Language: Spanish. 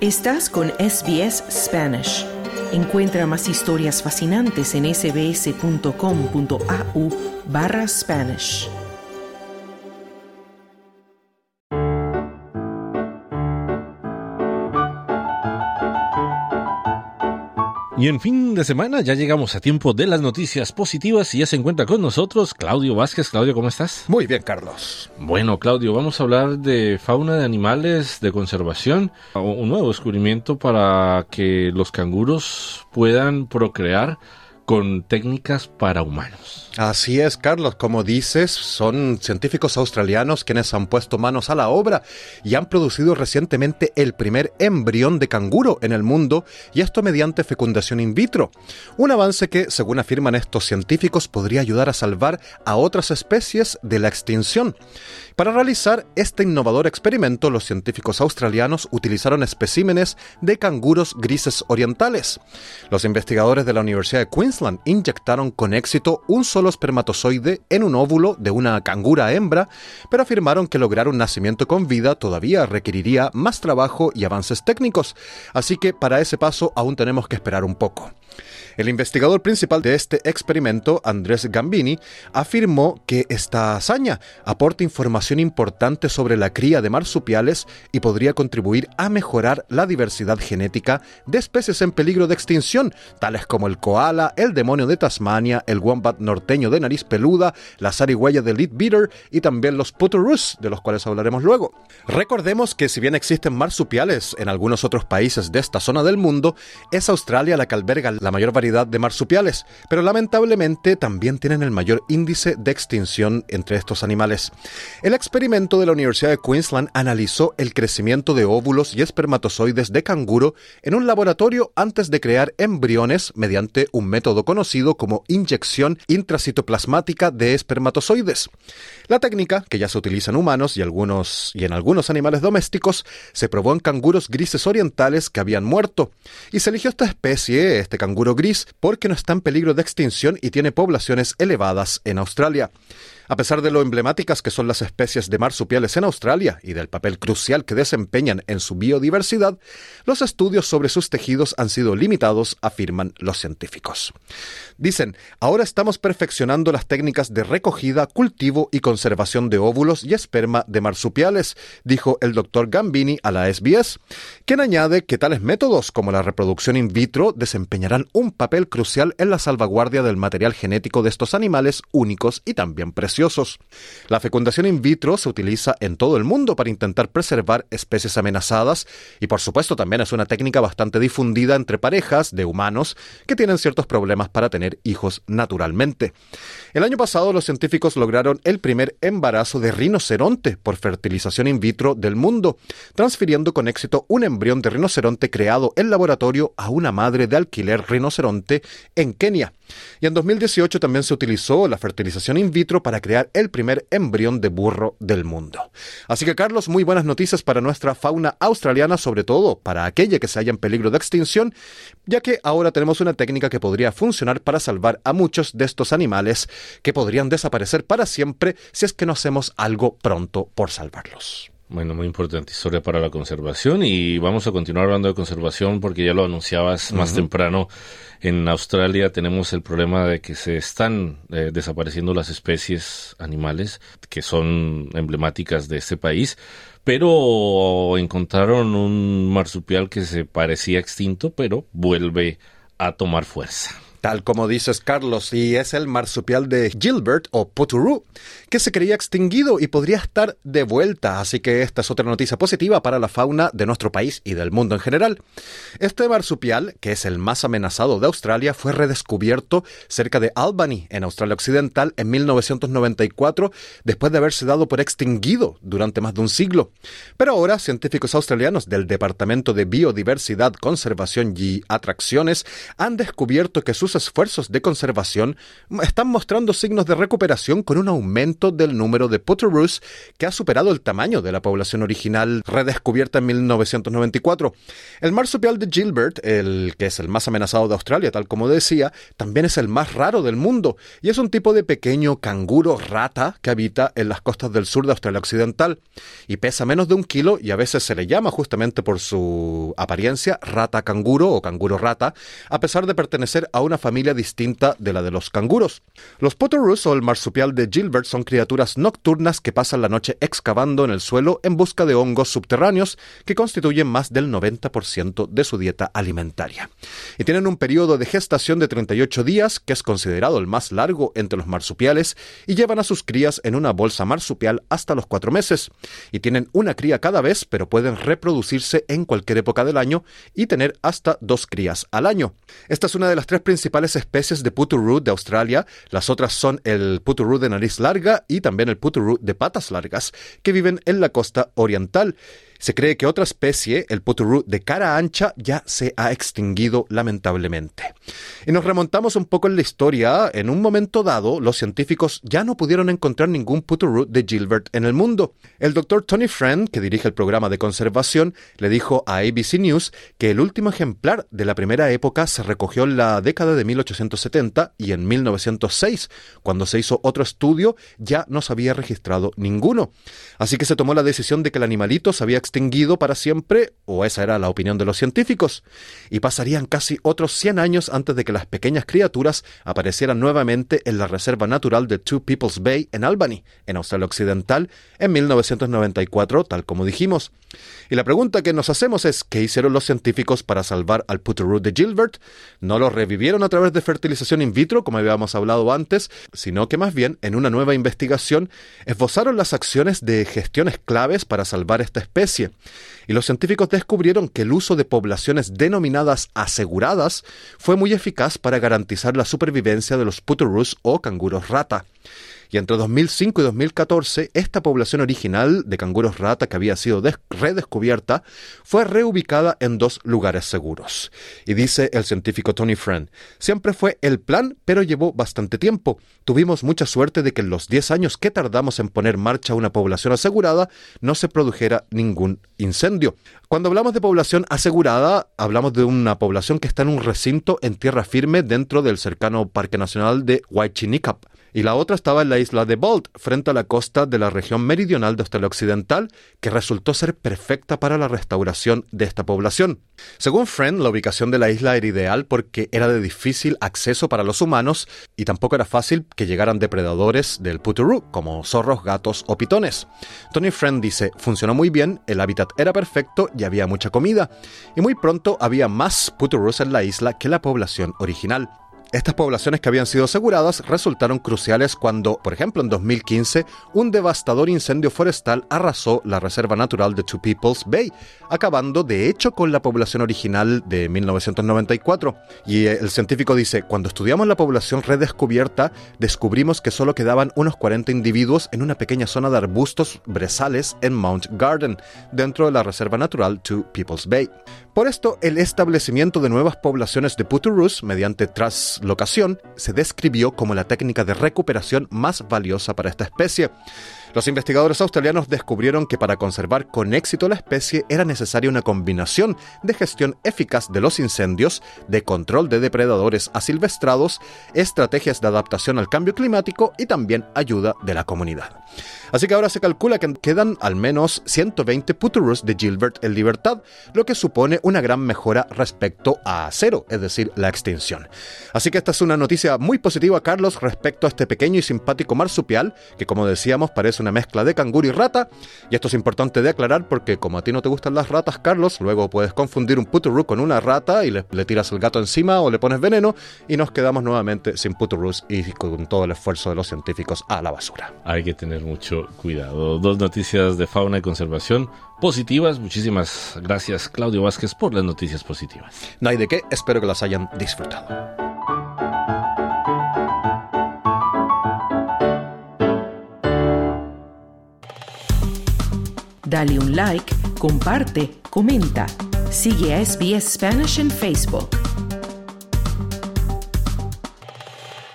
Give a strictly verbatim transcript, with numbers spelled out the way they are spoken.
Estás con S B S Spanish. Encuentra más historias fascinantes en sbs.com.au barra Spanish. Y en fin de semana ya llegamos a tiempo de las noticias positivas y ya se encuentra con nosotros Claudio Vázquez. Claudio, ¿cómo estás? Muy bien, Carlos. Bueno, Claudio, vamos a hablar de fauna de animales, de conservación, un nuevo descubrimiento para que los canguros puedan procrear con técnicas para humanos. Así es, Carlos, como dices, son científicos australianos quienes han puesto manos a la obra y han producido recientemente el primer embrión de canguro en el mundo, y esto mediante fecundación in vitro. Un avance que, según afirman estos científicos, podría ayudar a salvar a otras especies de la extinción. Para realizar este innovador experimento, los científicos australianos utilizaron especímenes de canguros grises orientales. Los investigadores de la Universidad de Queensland inyectaron con éxito un solo espermatozoide en un óvulo de una cangura hembra, pero afirmaron que lograr un nacimiento con vida todavía requeriría más trabajo y avances técnicos, así que para ese paso aún tenemos que esperar un poco. El investigador principal de este experimento, Andrés Gambini, afirmó que esta hazaña aporta información importante sobre la cría de marsupiales y podría contribuir a mejorar la diversidad genética de especies en peligro de extinción, tales como el koala, el demonio de Tasmania, el wombat norteño de nariz peluda, la zarigüeya de Leadbeater y también los puturus, de los cuales hablaremos luego. Recordemos que si bien existen marsupiales en algunos otros países de esta zona del mundo, es Australia la que alberga la mayor variedad de marsupiales, pero lamentablemente también tienen el mayor índice de extinción entre estos animales. El experimento de la Universidad de Queensland analizó el crecimiento de óvulos y espermatozoides de canguro en un laboratorio antes de crear embriones mediante un método conocido como inyección intracitoplasmática de espermatozoides. La técnica, que ya se utiliza en humanos y, algunos, y en algunos animales domésticos, se probó en canguros grises orientales que habían muerto, y se eligió esta especie, este canguro gris, porque no está en peligro de extinción y tiene poblaciones elevadas en Australia. A pesar de lo emblemáticas que son las especies de marsupiales en Australia y del papel crucial que desempeñan en su biodiversidad, los estudios sobre sus tejidos han sido limitados, afirman los científicos. Dicen, ahora estamos perfeccionando las técnicas de recogida, cultivo y conservación de óvulos y esperma de marsupiales, dijo el doctor Gambini a la S B S, quien añade que tales métodos como la reproducción in vitro desempeñarán un papel crucial en la salvaguardia del material genético de estos animales únicos y también preciosos. La fecundación in vitro se utiliza en todo el mundo para intentar preservar especies amenazadas y, por supuesto, también es una técnica bastante difundida entre parejas de humanos que tienen ciertos problemas para tener hijos naturalmente. El año pasado, los científicos lograron el primer embarazo de rinoceronte por fertilización in vitro del mundo, transfiriendo con éxito un embrión de rinoceronte creado en laboratorio a una madre de alquiler rinoceronte en Kenia. Y en dos mil dieciocho también se utilizó la fertilización in vitro para crear el primer embrión de burro del mundo. Así que, Carlos, muy buenas noticias para nuestra fauna australiana, sobre todo para aquella que se halla en peligro de extinción, ya que ahora tenemos una técnica que podría funcionar para salvar a muchos de estos animales que podrían desaparecer para siempre si es que no hacemos algo pronto por salvarlos. Bueno, muy importante historia para la conservación, y vamos a continuar hablando de conservación porque ya lo anunciabas uh-huh. más temprano. En Australia tenemos el problema de que se están eh, desapareciendo las especies animales que son emblemáticas de este país, pero encontraron un marsupial que se parecía extinto, pero vuelve a tomar fuerza. Tal como dices, Carlos, y es el marsupial de Gilbert o Poturu, que se creía extinguido y podría estar de vuelta, así que esta es otra noticia positiva para la fauna de nuestro país y del mundo en general. Este marsupial, que es el más amenazado de Australia, fue redescubierto cerca de Albany, en Australia Occidental, en mil novecientos noventa y cuatro, después de haberse dado por extinguido durante más de un siglo. Pero ahora, científicos australianos del Departamento de Biodiversidad, Conservación y Atracciones han descubierto que sus sus esfuerzos de conservación están mostrando signos de recuperación con un aumento del número de Putterus que ha superado el tamaño de la población original redescubierta en mil novecientos noventa y cuatro. El marsupial de Gilbert, el que es el más amenazado de Australia, tal como decía, también es el más raro del mundo y es un tipo de pequeño canguro rata que habita en las costas del sur de Australia Occidental y pesa menos de un kilo y a veces se le llama justamente por su apariencia rata canguro o canguro rata, a pesar de pertenecer a una familia distinta de la de los canguros. Los Putterus o el marsupial de Gilbert son criaturas nocturnas que pasan la noche excavando en el suelo en busca de hongos subterráneos que constituyen más del noventa por ciento de su dieta alimentaria. Y tienen un periodo de gestación de treinta y ocho días, que es considerado el más largo entre los marsupiales, y llevan a sus crías en una bolsa marsupial hasta los cuatro meses. Y tienen una cría cada vez, pero pueden reproducirse en cualquier época del año y tener hasta dos crías al año. Esta es una de las tres principales especies de Putteroo de Australia. Las otras son el Putteroo de nariz larga y también el Putteroo de patas largas, que viven en la costa oriental. Se cree que otra especie, el Putteroo de cara ancha, ya se ha extinguido lamentablemente. Y nos remontamos un poco en la historia. En un momento dado, los científicos ya no pudieron encontrar ningún Putteroo de Gilbert en el mundo. El doctor Tony Friend, que dirige el programa de conservación, le dijo a A B C News que el último ejemplar de la primera época se recogió en la década de mil ochocientos setenta y en mil novecientos seis, cuando se hizo otro estudio, ya no se había registrado ninguno. Así que se tomó la decisión de que el animalito se había extinguido para siempre, o esa era la opinión de los científicos, y pasarían casi otros cien años antes de que las pequeñas criaturas aparecieran nuevamente en la reserva natural de Two People's Bay en Albany, en Australia Occidental, en mil novecientos noventa y cuatro, tal como dijimos. Y la pregunta que nos hacemos es, ¿qué hicieron los científicos para salvar al Putteroo de Gilbert? No lo revivieron a través de fertilización in vitro, como habíamos hablado antes, sino que más bien, en una nueva investigación, esbozaron las acciones de gestiones claves para salvar esta especie. Y los científicos descubrieron que el uso de poblaciones denominadas aseguradas fue muy eficaz para garantizar la supervivencia de los Putteroos o canguros rata. Y entre dos mil cinco y dos mil catorce, esta población original de canguros rata que había sido redescubierta fue reubicada en dos lugares seguros. Y dice el científico Tony Friend, siempre fue el plan, pero llevó bastante tiempo. Tuvimos mucha suerte de que en los diez años que tardamos en poner en marcha una población asegurada, no se produjera ningún incendio. Cuando hablamos de población asegurada, hablamos de una población que está en un recinto en tierra firme dentro del cercano Parque Nacional de Waichinikap. Y la otra estaba en la isla de Bald, frente a la costa de la región meridional de Australia Occidental, que resultó ser perfecta para la restauración de esta población. Según Friend, la ubicación de la isla era ideal porque era de difícil acceso para los humanos y tampoco era fácil que llegaran depredadores del Putteroo, como zorros, gatos o pitones. Tony Friend dice, funcionó muy bien, el hábitat era perfecto y había mucha comida, y muy pronto había más Putteroos en la isla que la población original. Estas poblaciones que habían sido aseguradas resultaron cruciales cuando, por ejemplo, en dos mil quince, un devastador incendio forestal arrasó la reserva natural de Two People's Bay, acabando de hecho con la población original de mil novecientos noventa y cuatro. Y el científico dice, cuando estudiamos la población redescubierta, descubrimos que solo quedaban unos cuarenta individuos en una pequeña zona de arbustos brezales en Mount Garden, dentro de la reserva natural Two People's Bay. Por esto, el establecimiento de nuevas poblaciones de Putteroos mediante translocación se describió como la técnica de recuperación más valiosa para esta especie. Los investigadores australianos descubrieron que para conservar con éxito la especie era necesaria una combinación de gestión eficaz de los incendios, de control de depredadores asilvestrados, estrategias de adaptación al cambio climático y también ayuda de la comunidad. Así que ahora se calcula que quedan al menos ciento veinte Putteroos de Gilbert en libertad, lo que supone una gran mejora respecto a cero, es decir, la extinción. Así que esta es una noticia muy positiva, Carlos, respecto a este pequeño y simpático marsupial, que como decíamos parece una mezcla de canguro y rata, y esto es importante de aclarar porque como a ti no te gustan las ratas, Carlos, luego puedes confundir un Putteroo con una rata y le, le tiras el gato encima o le pones veneno y nos quedamos nuevamente sin Putteroos y con todo el esfuerzo de los científicos a la basura. Hay que tener mucho cuidado. Dos noticias de fauna y conservación positivas. Muchísimas gracias, Claudio Vázquez, por las noticias positivas. No hay de qué, espero que las hayan disfrutado. Dale un like, comparte, comenta. Sigue a S B S Spanish en Facebook.